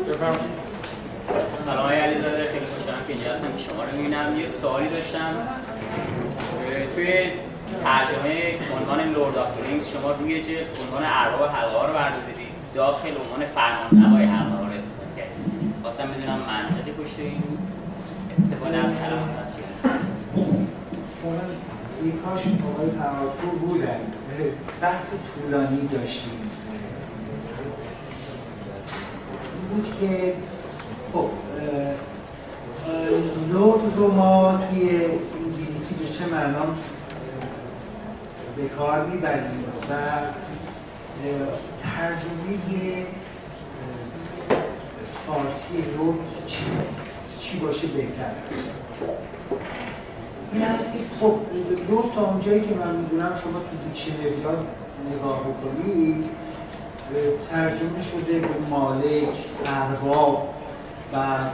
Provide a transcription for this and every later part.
سلام آقای علیزاده، خیلی خوشحالم که اینجا هستم که شما رو می‌بینم. یه سوالی داشتم. توی ترجمه عنوان لورد آف رینگز شما روی جلد عنوان ارباب حلقه‌ها رو برداشتید، داخل عنوان فرمانروای حلقه‌ها رو استفاده کردید. خواستم بدونم منطقی پشت این استفاده از کلمات هست یا نه؟ این کاش آقای فرهادپور بودن. بحث طولانی داشتیم. بود که خب لورد رو ما توی انگلیسی به چه معنا به کار میبریم و ترجمه فارسی لورد چی باشه بهتر است. این هست که خب لورد تا اونجایی که من میدونم شما تو دیکشنری ها نگاه بکنید ترجمه شده به مالک، ارباب، بعد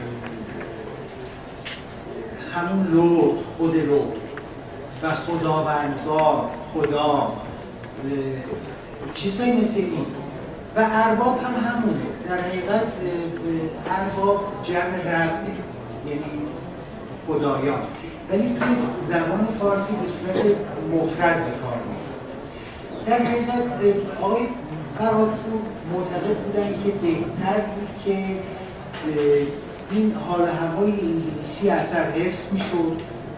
همون لورد، خود لورد و خداوندگار، خدا، چیزهایی مثل این و ارباب هم همونه. در حقیقت ارباب جمع ربه، یعنی خدایان، ولی توی زبان فارسی به صورت مفرد به کار می‌برن. در حقیقت آقای فرهادپور معتقد بودن که بهتر بود که این حال و هوای انگلیسی اثر حفظ میشد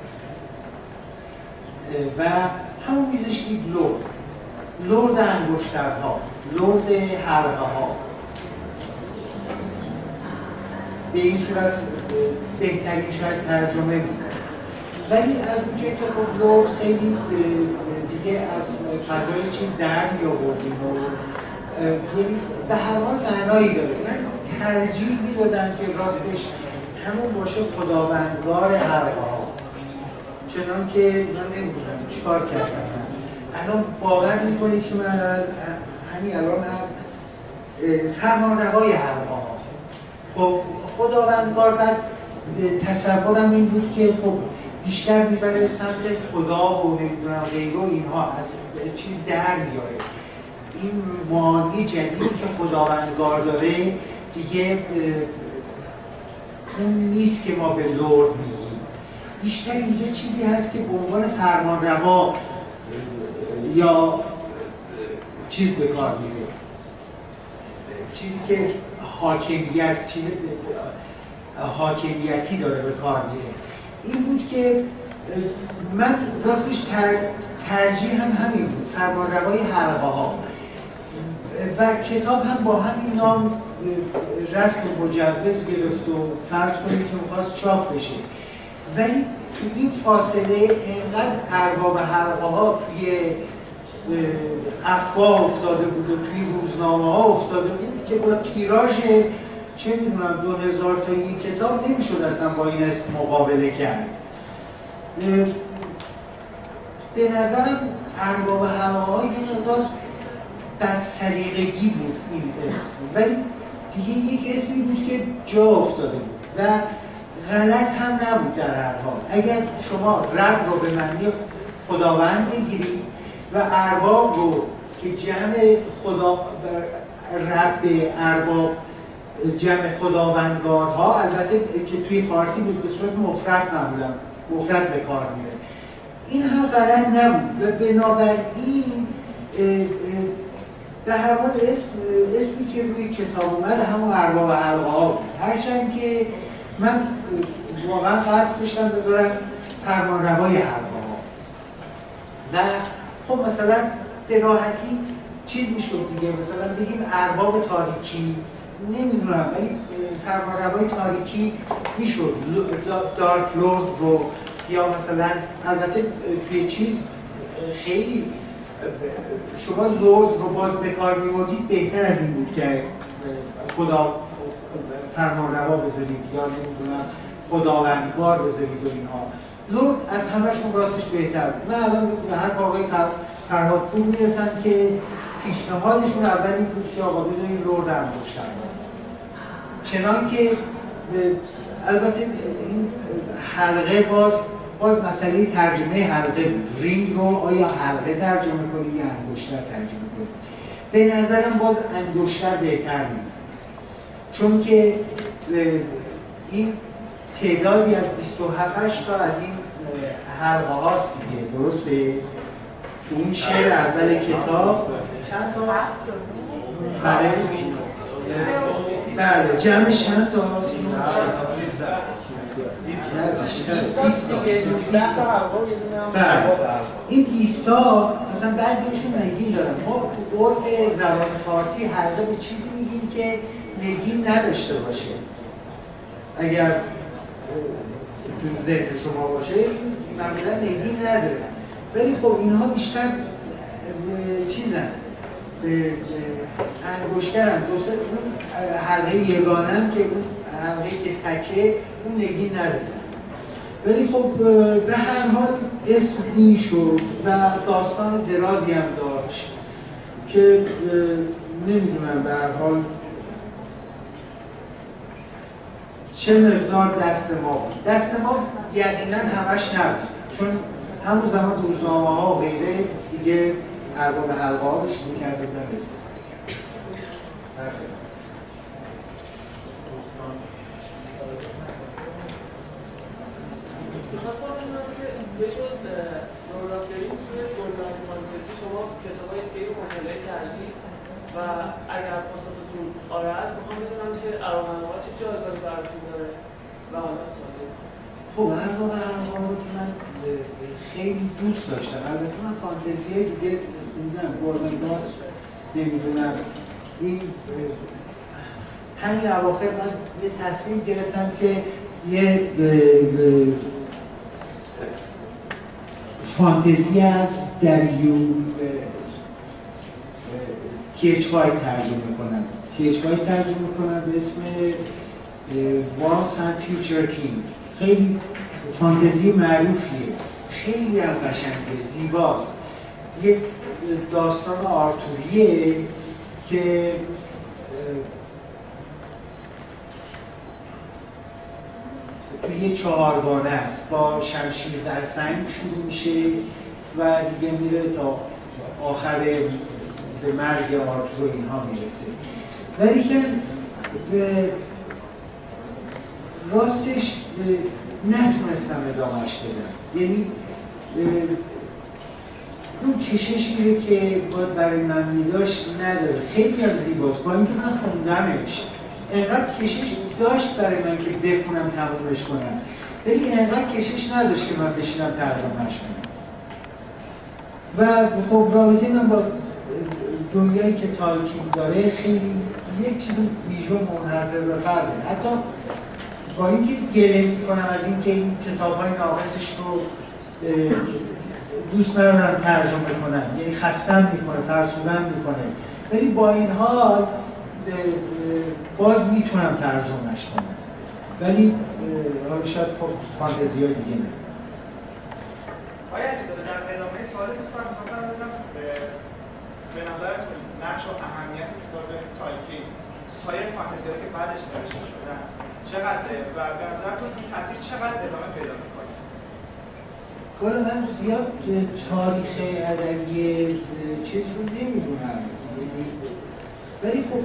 و همون میذاشتید لورد انگشترها، لورد حلقه ها. به این صورت بهترین شاید ترجمه بود. ولی از اونجایی که خب لورد خیلی دیگه از فضای چیز در می آوردیم و یعنی به هر حال معنایی داره. من ترجیح میدادم که راستش همون باشه خداوندگار حلقه ها، چنان که من نمیدونم چیکار کردم. الان باور میکنید که من همین الان هم فرمانروای حلقه ها، خب خداوندگار، بعد تصورم این بود که خب بیشتر میبره سمت خدا و نمیدونم غیره و اینها، از چیز در میاره. این معانی جدیدی که خداوندگار داره دیگه اون نیست که ما به لورد میگیم. بیشتر اینجا چیزی هست که به عنوان فرمانروا یا چیز به کار میره، چیزی که حاکمیت، چیز حاکمیتی داره به کار میره. این بود که من راستش ترجیح هم همین بود، فرمانروای حلقه ها، و کتاب هم با همین نام رفت و مجوز گرفت و فرض کنید که می‌خواست چاپ بشه. ولی تو این فاصله اینقدر ارباب حلقه ها توی اخفا افتاده بود و توی روزنامه ها افتاده بود که با تیراژ چه میدونم 2000 تا این کتاب نمیشد اصلا با این اسم مقابله کرد. به نظرم ارباب حلقه ها یه مقدار بدسلیقگی بود این اسم، ولی دیگه یک اسمی بود که جا افتاده بود و غلط هم نبود در هر حال. اگر شما رب رو به معنی خداوند بگیرید و ارباب رو که جمع رب ارباب جمع خداوندگارها، البته که توی فارسی به صورت مفرد معمولا مفرد به کار میره، این هم غلط نبود و بنابراین به هر حال اسمی که روی کتاب اومد همون ارباب حلقه ها بود. هرچند که من واقعا قصد داشتم بذارم فرمانروای حلقه ها و خب مثلا به راحتی چیز میشد دیگه، مثلا بگیم ارباب تاریکی، نمیدونم، ولی فرمانروای تاریکی میشد، دارک لورد رو، یا مثلا البته توی چیز خیلی شما لورد رو باز به کار می‌بردید بهتر از این بود که خدا فرمانروا بذارید یا نمیدونم خداوندگار بذارید و اینها. لورد از همه‌شون راستش بهتر بود. من الان به حرف آقای فرهادپور میرسم که پیشنهادشون اولی بود که آقا بذارید لورد انگشتر، چنان که البته این حلقه باز مسئله ترجمه حلقه بود. رینگ رو آیا حلقه ترجمه کنیم یا انگشتر ترجمه کنیم؟ به نظرم باز انگشتر بهتر بود، چون که این تعدادی از 27 تا از این حلقه هاست دیگه، درسته؟ اون شعر اول کتاب چند تا؟ بله جمعش چند تا؟ 20 دیگه، 20 تا حلقه و یه دونه هم. این 20 تا مثلا بعضیشون نگین دارن. ما تو عرف زبان فارسی حلقه به چیزی میگیم که نگین نداشته باشه. اگر تو ذهن شما باشه معمولا نگین نداره. ولی خب اینها بیشتر چیزن، انگشترن. دوست اون حلقه یگانن که اون حلقه که تکه اون نگین نداره. ولی خب به هر حال اسم این شد و داستان درازی هم داشت که نمیدونم به هر حال چه مقدار دست ما بود. دست ما یقینا همش نبود، چون همون زمان روزنامه ها و غیره دیگه ارباب حلقه ها رو شروع کرده بودن استفاده کرد. می‌خواستم بدونم که به جز لورد آف دی رینگز توی دنیای فانتزی شما کتاب‌های خیلی مطالعه کردید و اگر پاسختون آره است می‌خوام بدونم که ارامنه‌ها چه جایگاهی براتون داره و حالا ساده. خب ارامنه‌ها رو که من خیلی دوست داشتم. البته من فانتزی‌های دیگه خوندم، گورمنگاس نمیدونم. این همین اواخر من یه تصمیم گرفتم که یه فانتزی از دریو TH White ترجمه کنم. TH White ترجمه کنم به اسم Once and Future King. خیلی فانتزی معروفیه، خیلی هم قشنگه، زیباست. یک داستان آرتوریه که توی یه چهارگانه است، با شمشیر در سنگ شروع میشه و دیگه میره تا آخر به مرگ آرتور و اینها میرسه. ولی که راستش نتونستم ادامهش بدم. یعنی اون کششی که باید برای من میداشت نداره. خیلی هم زیباست، با اینکه من خوندمش اینقدر کشش داشت برای من که بخونم تمومش کنم، ولی اینقدر کشش نداشت که من بشینم ترجمهش کنم. و خب رابطه من با دنیایی که تالکین داره خیلی یک چیز ویژه منحصر به فرده. حتی با اینکه گله میکنم از اینکه این کتاب‌های ناقصش رو دوست ندارم ترجمه کنم، یعنی خستم میکنه، فرسودم میکنه، ولی با این حال باز میتونم ترجمهش کنم. ولی حالا شاید فانتزی‌های دیگه نه. آیا علیزاده در ادامه سوال دوستان می‌خواستم بدونم به نظرتون نقش و اهمیت کتاب تالکین سایر فانتزی‌هایی که بعدش نوشته شدن چقدره و به نظرتون این تاثیر چقدر ادامه پیدا می‌کنه؟ کلا من زیاد تاریخ ادبی چیز رو نمی‌دونم، ولی خب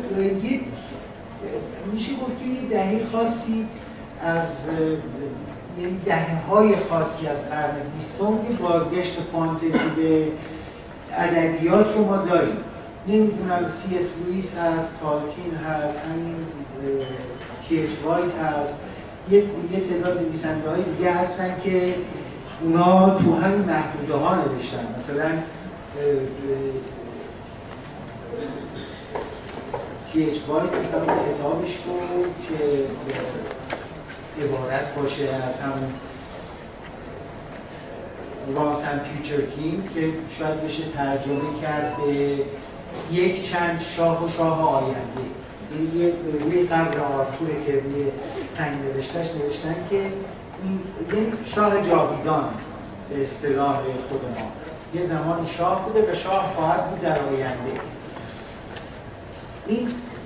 میشه گفت که یه دهه خاصی از یعنی دهه‌های خاصی از قرن 20 که بازگشت فانتزی به ادبیات رو ما داریم. نمیدونم CS لوئیس هست، تالکین هست، همین TH White هست، یه تعداد نویسنده‌های دیگه هستن که اونا تو همین محدوده ها نوشتن. مثلا TH White مثلا کتابش رو که عبارت باشه از همون Once and Future King که شاید بشه ترجمه کرد به یک چند شاه و شاه آینده. یه روی قبر آرتوره که روی سنگ نوشتن که این یه شاه جاویدان به اصطلاح خود ما. یه زمان شاه بوده و شاه خواهد بود در آینده. این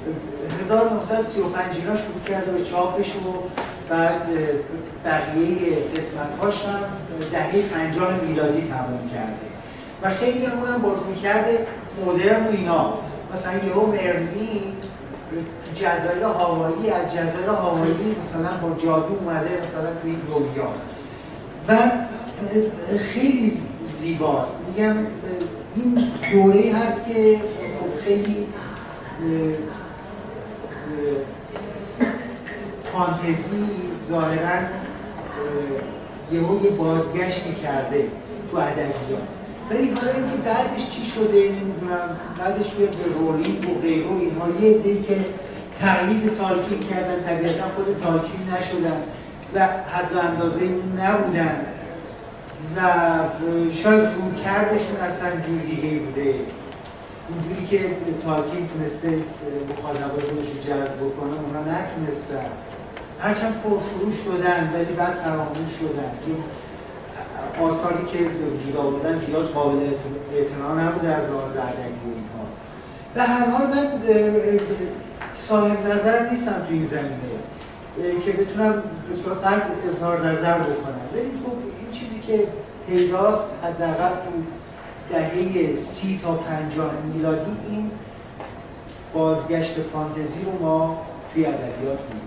1935 اینا شروع کرده به چاپش و بعد بقیه قسمت‌هاش هم دهه 50 میلادی تموم کرده و خیلی هم اونم با رویکرد مدرن و اینا. مثلا یهو مرلین جزایر هاوایی، از جزایر هاوایی مثلا با جادو اومده مثلا توی این دنیا و خیلی زیباست. میگم این دوره‌ای هست که خیلی فانتزی ظاهراً یه بازگشتی کرده تو ادبیات، ولی حالا اینکه بعدش چی شده نمیدونم، بعدش به رولینگ و غیره و اینها یه عده‌ای که تقلید تالکین کردن، طبیعتا خود تالکین نشدن و حد و اندازه اون نبودن و شاید رویکردشون اصلا جور دیگه بوده، اونجوری که تالکین تونسته مخاطبای خودش رو جذب بکنه اونا نتونستن، هرچند پرفروش شدن ولی بعد فراموش شدن چون آثاری که به وجود آوردن زیاد قابل اعتنا نبوده از لحاظ ادبی و اینها. به هر حال من صاحب نظر نیستم تو این زمینه که بتونم به طور قطع اظهار نظر بکنم، ولی خب این چیزی که پیداست حداقل تو دهه 30 تا 50 میلادی این بازگشت فانتزی رو ما توی ادبیات می‌بینیم.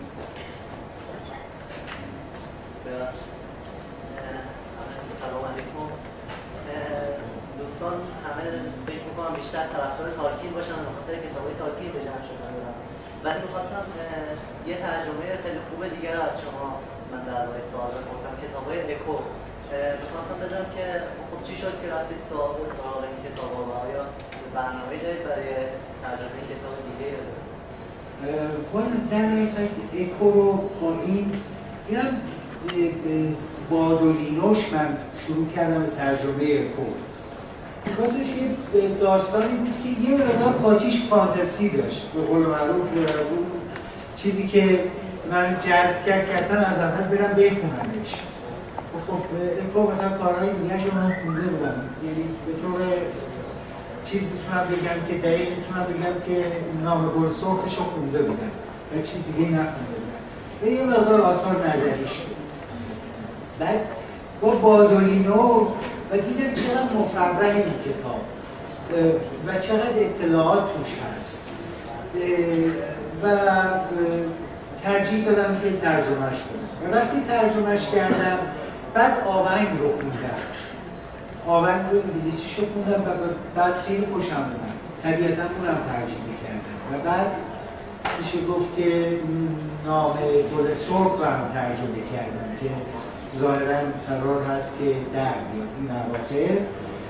سلام علیکم دوستان، همه فکر می‌کنم بیشتر طرفدار تالکین باشن به خاطر کتاب‌های تالکین به جمع شدن دارم، ولی می‌خواستم یه ترجمه خیلی خوب دیگر از شما من در واقع سوال بپرسم، کتاب‌های اکو. می‌خواستم بدونم که خب چی شد که رفتید سراغ این کتاب‌ها و آیا برنامه‌ای دارید برای ترجمه کتاب دیگه؟ والا در حقیقت اکو رو با اینم بادولینوش من شروع کردم به ترجمه اکو. واسهش یه داستانی بود که یه مقدار قاطیش فانتزی داشت، به قول معروف اون چیزی که من جذب کرد که اصلا از اول برم بخونمش. خب اکو مثلا کارهای دیگه‌اش رو من خونده بودم، یعنی به طور چیز میتونم بگم که دقیق میتونم بگم که نام گل سرخش رو خونده بودم و چیز دیگه نخونده بودم و یه مقدار آثار نظری شد. بعد با بادولینو و دیدم چقدر مفرح این کتاب و چقدر اطلاعات توش هست و ترجیح دادم که ترجمهش کنم و وقتی ترجمهش کردم بعد آونگ رو خوندم، آونگ رو انگلیسیش رو خوندم و بعد خیلی خوشم اومد، طبیعتا اونم ترجمه می‌کردم و بعد میشه گفت که نام گل سرخ رو هم ترجمه کردم که ظاهراً قرار هست که در بیاد این اواخر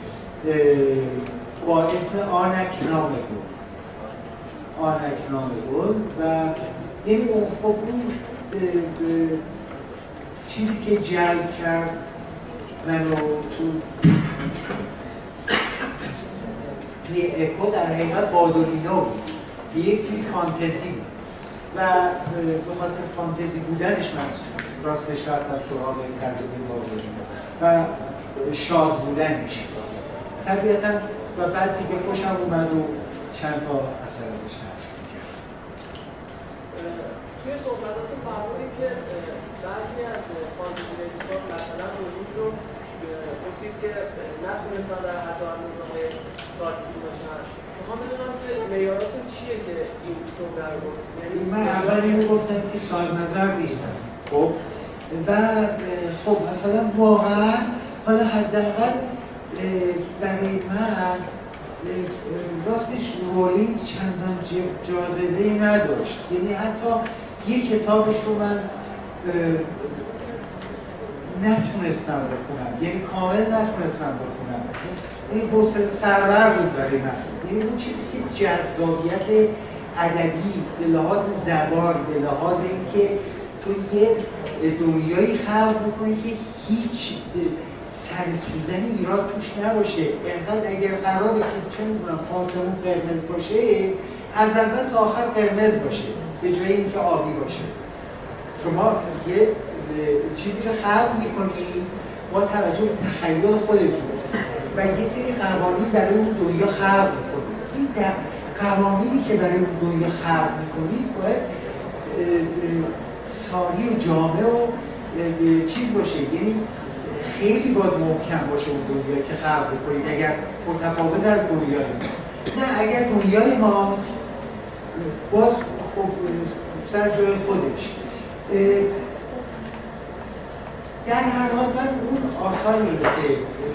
با اسم آنک نام گل، آنک نام گل و یعنی خب اون چیزی که جلب کرد منو توی اکو در حقیقت بادولینو بود، یک جوری فانتزی بود و به خاطر فانتزی بودنش من راستش رفتم سراغ ترجمه بادولینو و شاد بودنش طبیعتا و بعد دیگه خوشم اومد و چند تا اثر ازش ترجمه کردم. توی صحبتاتون فرمودید که بعضی از فانتزی نویسان مثلا رولینگ رو گفتید که نتونستن در حد و اندازه‌های تالکین باشن. میخوام بدونم که معیاراتون چیه که این جمله رو گفتید؟ یعنی من اول اینو گفتم که صاحب نظر نیستم. خب و خب مثلا واقعا حالا حداقل برای من راستش رولینگ چندان جاذبه‌ای نداشت، یعنی حتی یک کتابش رو من نتونستم بخونم، یعنی کامل نتونستم بخونم، این حوصله سربر بود برای من، یعنی اون چیزی که جذابیت ادبی به لحاظ زبان، به لحاظ اینکه تو یه دنیایی خلق می‌کنی که هیچ سر سوزنی ایراد توش نباشه، انقدر اگر قراره که چه می‌دونم آسمون قرمز باشه از اول تا آخر قرمز باشه به جای اینکه آبی باشه. شما یه چیزی رو خلق می‌کنی با توجه به تخیل خودتون و یه سری قوانین برای اون دنیا خلق می‌کنی. این قوانینی که برای اون دنیا خلق می‌کنی باید ساری و جامع و چیز باشه، یعنی خیلی باید محکم باشه اون دنیا که خلق بکنید اگر متفاوت از دنیای ماست. نه اگر دنیای ماست باز خب سر جای خودش. در هر حال من اون آثاری رو که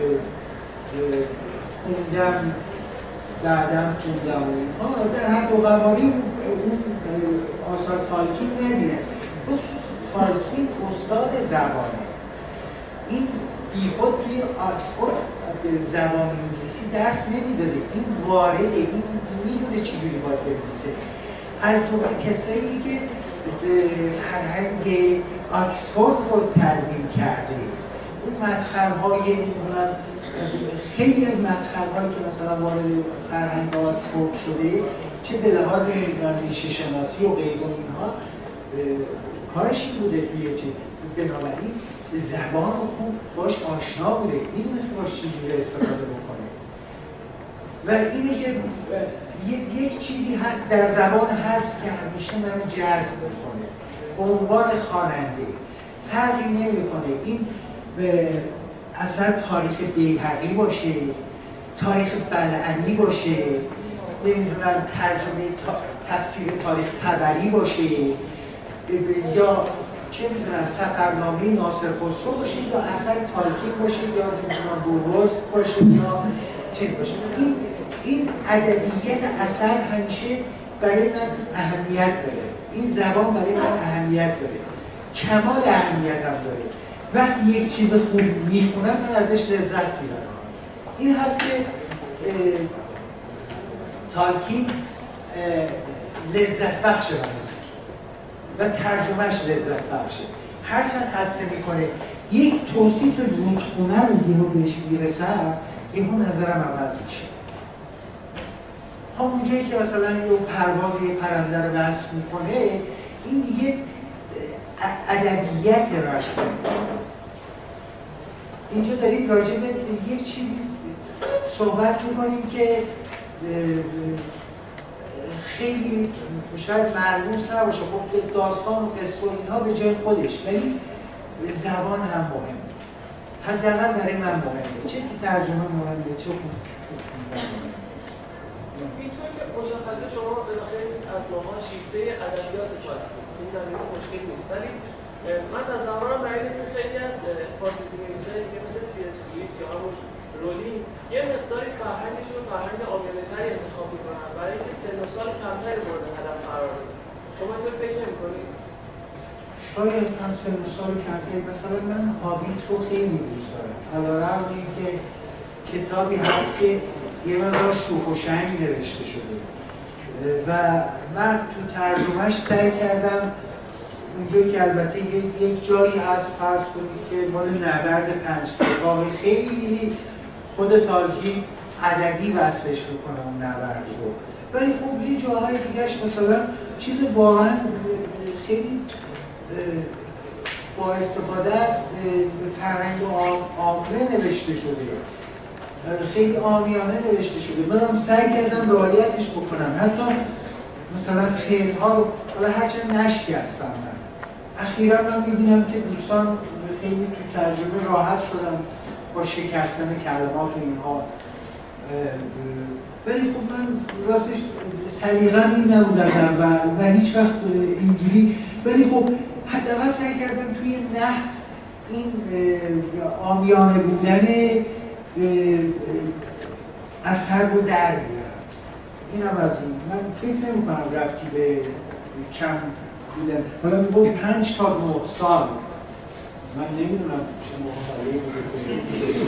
خوندم بعدم خوندم در حد و قواری اون آثار تالکین ندیدم. خصوص تالکین استاد زبانه. این بیخود توی آکسفورد به زبان انگلیسی درس نمیداده. این وارده، این میدونه چجوری باید بنویسه. از جمله کسایی که فرهنگ آکسفورد رو تدوین کرده، اون مدخل‌های خیلی از مدخل‌هایی که مثلا وارد فرهنگ آکسفورد شده، چه به لحاظ ریشه شناسی و غیر اینها، کارش این بوده توی بنابراین زبان خوب باش آشنا بوده، میدونسته باش چجوری استفاده بکنه. و اینه که یک چیزی در زبان هست که همیشه منو جذب میکنه. به عنوان خواننده فرقی نمیکنه این اثر تاریخ بیهقی باشه، تاریخ بلعنی باشه، نمیدونم ترجمه تفسیر تاریخ طبری باشه، یا چه میدونم سفرنامه ناصر خسرو باشه، یا اثر تالکین باشه، یا نمیدونم بوروست باشه، یا چیز باشه. این ادبیات اثر همیشه برای من اهمیت داره. این زبان برای من اهمیت داره، کمال اهمیت هم داره. وقتی یک چیز خوب میخونم من ازش لذت میبرم. این هست که تالکین لذت بخشه و ترجمهش لذت بخشه. هرچند خسته میکنه یک توصیف رودخونه رو یهو بهش میرسم، یهو نظرم عوض میشه. خب اونجایی که مثلا یه پرواز یه پرنده رو وصف میکنه، این یه ادبیات رسمه. اینجا داریم راجع به یک چیزی صحبت میکنیم که خیلی شاید ملموس نباشه، خب داستان و قصه و اینها به جای خودش، ولی زبان هم مهمه. حداقل برای من مهمه، چه که ترجمه مهمه، چه اینطور که مشخصه شما بالاخره از ماها شیفته ادبیات باید این زمینه مشکل نیست، ولی من از زمانم برای که خیلی از فانتزی نویسایی که مثل C.S. Lewis یا همون رولینگ یه مقداری فرهنگشون رو فرهنگ عامیانه‌تری انتخاب می‌کنن برای اینکه سن و سال کمتری مورد هدف قرار بده. شما اینطور فکر نمی‌کنید؟ شاید هم سن و سال کمتری. مثلا من هابیت رو خیلی دوست دارم، علیرغم اینکه کتابی هست که یه مقدار شوخ و شنگ نوشته شده و من تو ترجمهش سعی کردم اونجایی که البته یک جایی هست فرض کنید که مال نبرد 5 سپاه، خیلی خود تالکین ادبی وصفش میکنه اون نبرد رو، ولی خب یه جاهای دیگهش مثلا چیز واقعا خیلی با استفاده از فرهنگ عامه نوشته شده، خیلی عامیانه نوشته شده. منم سعی کردم رعایتش بکنم، حتی مثلا فعل‌ها رو حالا هرچند نشکستم. من اخیرا من می‌بینم که دوستان خیلی تو ترجمه راحت شدن با شکستن کلمات و اینها، ولی خب من راستش سلیقه‌م این نبود از اول و هیچ وقت اینجوری، ولی خب حداقل سعی کردم توی نحو این عامیانه بودن اثر رو در بیارم. اینم از این. من فکر نمی‌کنم ربطی به کم بودن. حالا میگفت 5 تا 9 سال. من نمیدونم چه 9 ساله بوده،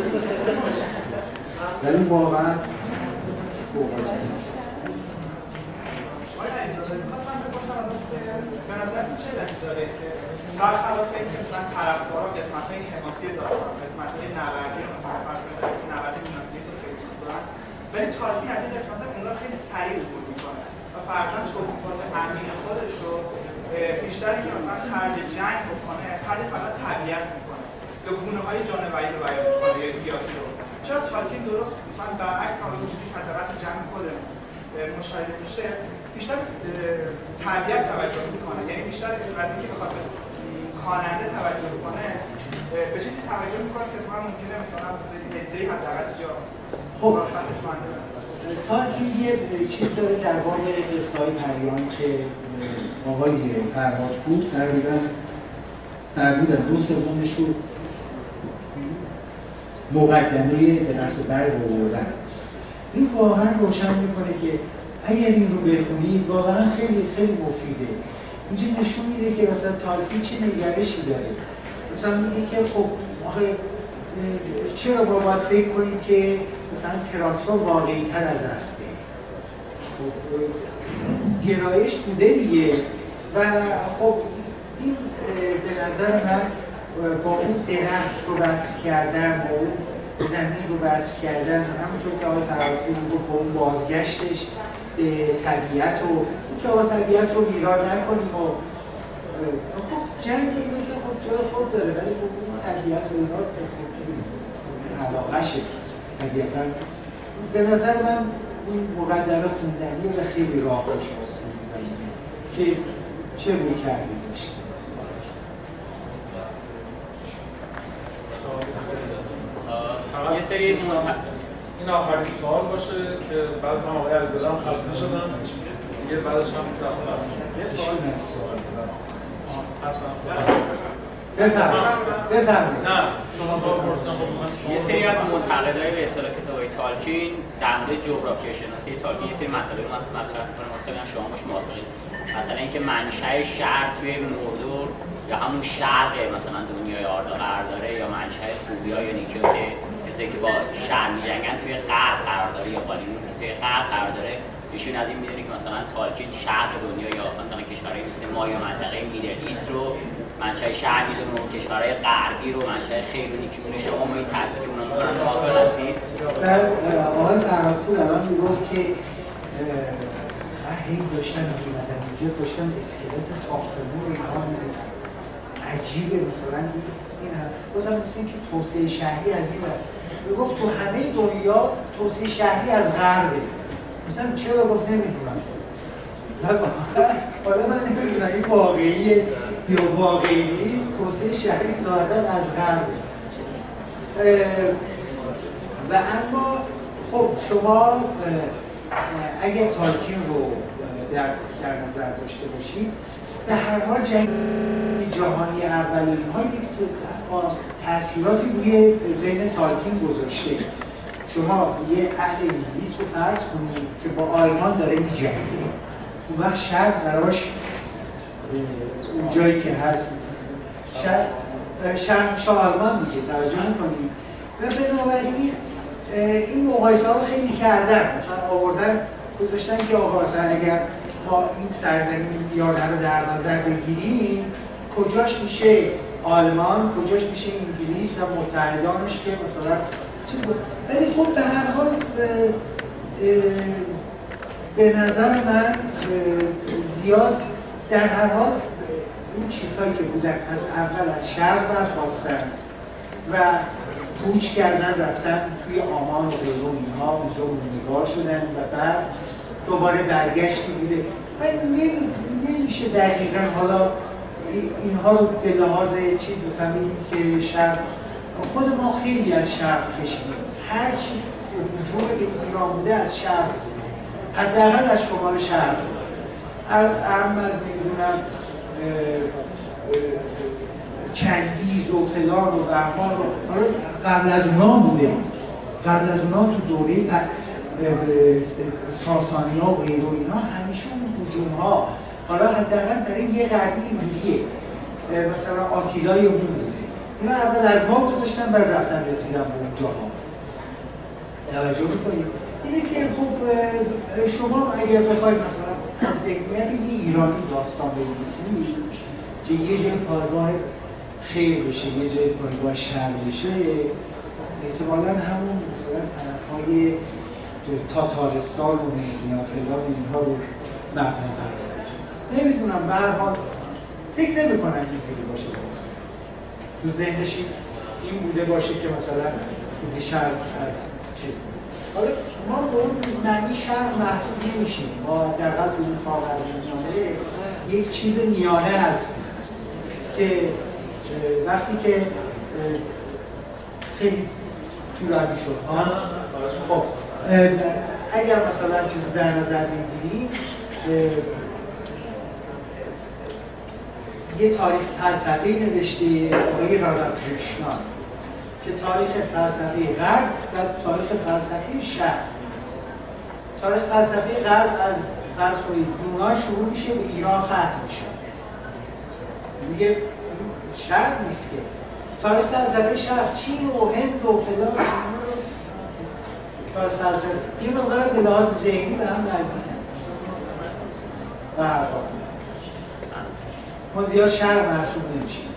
ولی واقعا بوقت نیست. آیا علیزاده می‌خواستم بپرسم از به نظرتون چه دلیلی داره که برخلاف اینکه مثلا طرفدارا قسمت‌های حماسی داستان، قسمت‌های نبردی رو مثلا فرض کنید نبرد دیناستی رو خیلی دوست دارن، ولی تالکین از این قسمت‌ها اونها خیلی سریع عبور می‌کنه و فرضاً توصیفات عمیق خودش رو بیشتر اینکه مثلا خرج جنگ بکنه، خرج فقط طبیعت می‌کنه، به گونه‌های جانوری رو بیان می‌کنه یا گیاهی رو. چرا تالکین درست مثلا برعکس حالا اونجوری که حداقل جنگ خودمون مشاهده میشه بیشتر طبیعت توجه میکنه، یعنی بیشتر از اینکه بخواد به خواننده توجه کنه به چیزی توجه میکنه که تو هم ممکنه مثلا مثل ایده حداقل جا خب خاصش مانده تالکین یه چیز داره در باب قصه‌های پریان که آقای فرهادپور تقریبا 2/3 رو مقدمه درخت برگ آوردن. این واقعا روشن میکنه که اگر این رو بخونید واقعا خیلی خیلی مفیده. اینجا نشون میده که مثلا تالکین چه نگرشی داره. مثلا میگه که خب آخه چرا ما باید فکر کنیم که مثلا تراکتور واقعی تر از اسبه؟ خب گرایش بوده دیگه و خب این به نظر من با اون درخت رو وصف کردن، با اون زمین رو وصف کردن، همونطور که آقای فرهادپور میگفت با اون بازگشتش به طبیعت و اینکه آقا طبیعت رو ویران نکنیم و خب جنگ اینه که خب جای خود داره ولی خب اون طبیعت رو اینا علاقه‌شه طبیعتا. به نظر من اون مقدمه خوندنی و خیلی راه شاست که چه روی کردی داشت. یه سری این آخرین سوال باشه که بعد من آقای علیزاده هم خسته شدم دیگه بعدش هم یه سوال بفرمایید. نه شما سوال پرسیدم. یه سری از منتقدای به اصطلاح کتابای تالکین در مورد جغرافیا شناسی تالکین یه سری مطالب مطرح می‌کنن، مثلا شما باش موافقید؟ مثلا اینکه منشأ شرق توی موردور یا همون شرق مثلا دنیای آردا قرار داره یا منشأ خوبیا یا نیکیا که کسایی که با شرق می‌جنگن توی غرب قرار داره یا قالیون توی غرب قرار داره. ایشون از این می‌دونه که مثلا تالکین شرق دنیا یا مثلا کشورهای مثل ما یا منطقه میدل ایست رو منشأ شرق می‌دونه و کشورهای غربی رو منشأ خیر و نیکی می‌دونه. شما ما این تحقیقی که اونا می‌کنن موافق هستید؟ آقای فرهادپور الان میگفت که من هی داشتم می‌اومدم اینجا داشتم اسکلت ساختمون رو اینها می‌دیدم عجیبه مثلا این هم بازم مثل اینکه توسعه شهری از این ور میگفت تو همه دنیا توسعه شهری از غربه. گفتم چرا؟ گفت نمیدونم. حالا من نمیدونم این واقعیه یا واقعی نیست. توسعه شهری ظاهراً از غربه و اما خب شما اگر تالکین رو در نظر داشته باشید به هر حال جنگ جهانی اول اینها یک تأثیراتی روی ذهن تالکین گذاشته. شما یه اهل انگلیس رو فرض کنید که با آلمان داره می‌جنگه، اون وقت شرق براش اون جایی که هست شرق آلمان دیگه توجه می‌کنید و بنابراین این مقایسه ها خیلی کردن. مثلا آوردن گذاشتن که آقا مثلا اگر ما این سرزمین میانه رو در نظر بگیریم کجاش میشه آلمان، کجاش میشه انگلیس و متحدانش که مثلا چیز بود. ولی خب به هر حال به نظر من زیاد در هر حال اون چیزهایی که بودن از اول از شرق برخواستن و کوچ کردن رفتن توی آمان و غیره و اینها اونجا موندگار شدن و بعد دوباره برگشتی بوده و نمیشه دقیقا حالا اینها رو به لحاظ چیز مثلا بگیم که شرق خود ما خیلی از شرق کشیدیم. هر چی هجوم به ایران بوده از شرق بوده، حداقل از شمال شرق هم از نمیدونم چنگیز و فلان و بهمان و قبل از اونا بوده. قبل از اونا تو دوره ساسانی ها و غیره و اینا همیشه اون هجوم ها حالا حداقل برای یه غربی اینجوریه مثلا آتیلای اون بوده. اینا اول از ما گذاشتن بعد رفتن رسیدن به اون جاها. توجه میکنید؟ اینه که خب شما اگر بخواید مثلا از ذهنیت یه ایرانی داستان بنویسید که یه جای پایگاه خیر بشه یه جای پایگاه شر بشه احتمالاً همون مثلا طرف‌های تاتارستان و نمیدونم فلان اینها رو مبنا قرار بده. نمیدونم به هر حال فکر نمی‌کنم اینطوری باشه. تو ذهنش این بوده باشه که مثلا تو شرق از چیز بود. حالا ما به اون معنی شرق محسوب نمیشیم. ما حداقل تو اون فاقه‌نامه یک چیز میانه هستیم که وقتی که خیلی طولانی شد. خب اگر مثلا چیزی در نظر بگیریم یه تاریخ فلسفی نوشته آقای راداکریشنا که تاریخ فلسفی غرب و تاریخ فلسفی شرق. تاریخ فلسفی غرب از فرض کنید یونان شروع میشه به ایران ختم میشه. میگه شرق نیست که. تاریخ فلسفی شرق چین و هند و فلان تاریخ فلسفی یه مقدار به لحاظ ذهنی به هم نزدیکن. و هر حال ما زیاد شرق محسوب نمیشیم.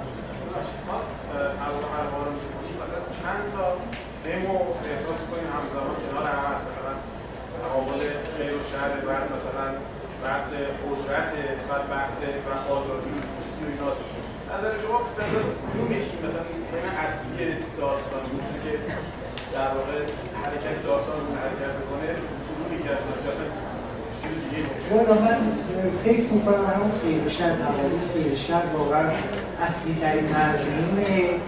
مثلا چند تا دمو احساس کنیم همزمان کنار هم هست، مثلا تقابل خیر و شر، بعد مثلا بحث قدرت، بعد بحث وفاداری و دوستی و ایناست. نظر شما کدوم یکی مثلا تم اصلی داستان بود که در واقع حرکت داستان رو حرکت میکنه، کدوم یکی از اصلا چیز دیگه؟ من فکر میکنم همون خیر و شر، تقابل خیر و شر واقعا اصلی ترین مضمون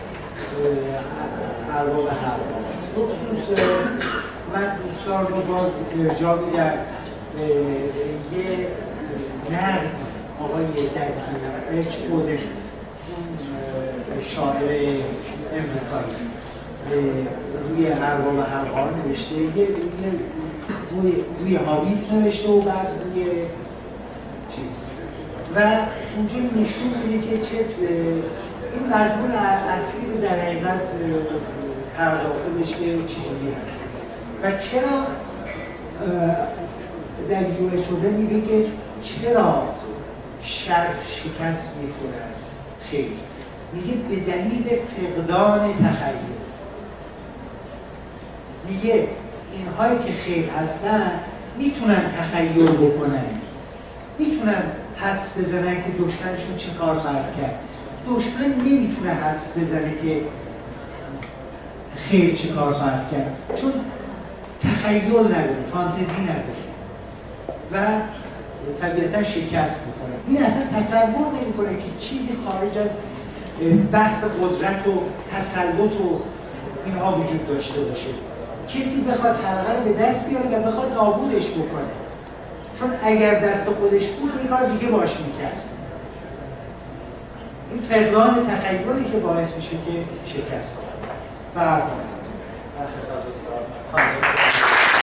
ارباب حق‌ها است. بخصوص من دوستان رو باز ارجاع میدم یه نقد آقای دکتر اچ بوده، شاعر امریکایی روی ارباب حق‌ها نوشته، یه روی هابیت نوشته و بعد روی چیز و اونجا نشون میده که چه این مضمون اصلی رو در حقیقت پرداخته بشه که چجوری هست و چرا در یوه شده میگه که چرا شر شکست میخوره از خیر، میگه به دلیل فقدان تخیل. میگه اینهایی که خیر هستن میتونن تخیل بکنن، میتونن حدس بزنن که دشمنشون چه کار خواهد کرد. دشمن نمیتونه حدس بزنه که خیر چه کار خواهد کرد، چون تخیل نداره، فانتزی نداره و طبیعتا شکست میکنه. این اصلا تصور نمیکنه که چیزی خارج از بحث قدرت و تسلط و اینها وجود داشته باشه. کسی بخواد حلقه رو به دست بیاره و بخواد نابودش بکنه، چون اگر دست خودش بود این کار دیگه باش میکرد. این فقدان تخیلی که باعث میشه که شکست. فرق